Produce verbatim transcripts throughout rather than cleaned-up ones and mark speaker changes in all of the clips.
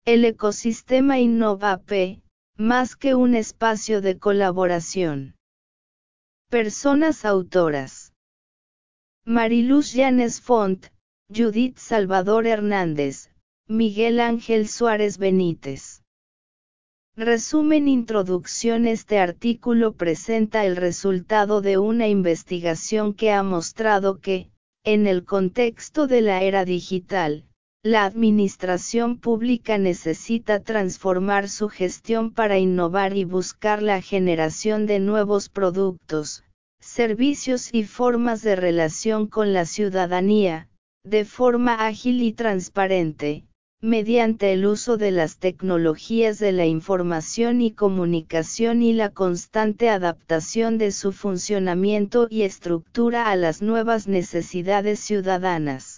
Speaker 1: El ecosistema InnovaP, más que un espacio de colaboración. Personas autoras: Mariluz Llanes Font, Judith Salvador Hernández, Miguel Ángel Suárez Benítez. Resumen. Introducción. Este artículo presenta el resultado de una investigación que ha mostrado que, en el contexto de la era digital, la administración pública necesita transformar su gestión para innovar y buscar la generación de nuevos productos, servicios y formas de relación con la ciudadanía, de forma ágil y transparente, mediante el uso de las tecnologías de la información y comunicación y la constante adaptación de su funcionamiento y estructura a las nuevas necesidades ciudadanas.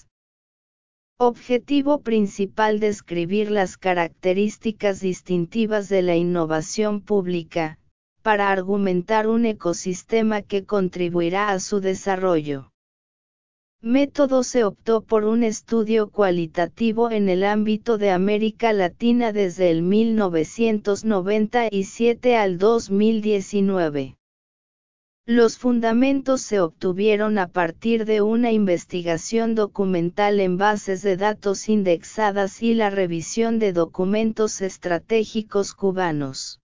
Speaker 1: Objetivo principal: describir las características distintivas de la innovación pública, para argumentar un ecosistema que contribuirá a su desarrollo. Método: se optó por un estudio cualitativo en el ámbito de América Latina desde el mil novecientos noventa y siete al dos mil diecinueve. Los fundamentos se obtuvieron a partir de una investigación documental en bases de datos indexadas y la revisión de documentos estratégicos cubanos.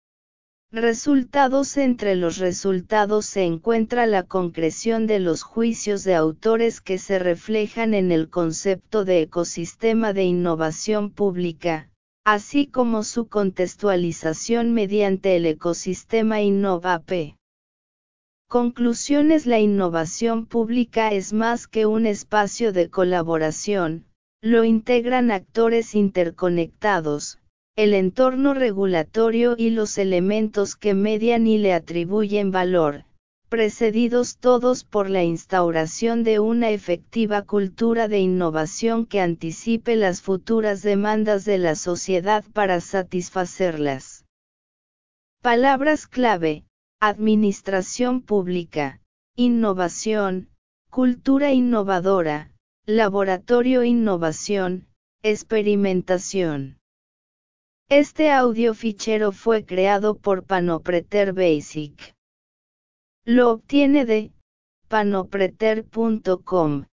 Speaker 1: Resultados: entre los resultados se encuentra la concreción de los juicios de autores que se reflejan en el concepto de ecosistema de innovación pública, así como su contextualización mediante el ecosistema InnovaP. Conclusiones: la innovación pública es más que un espacio de colaboración, lo integran actores interconectados, el entorno regulatorio y los elementos que median y le atribuyen valor, precedidos todos por la instauración de una efectiva cultura de innovación que anticipe las futuras demandas de la sociedad para satisfacerlas. Palabras clave: administración pública, innovación, cultura innovadora, laboratorio innovación, experimentación. Este audio fichero fue creado por Panopreter Basic. Lo obtiene de panopreter punto com.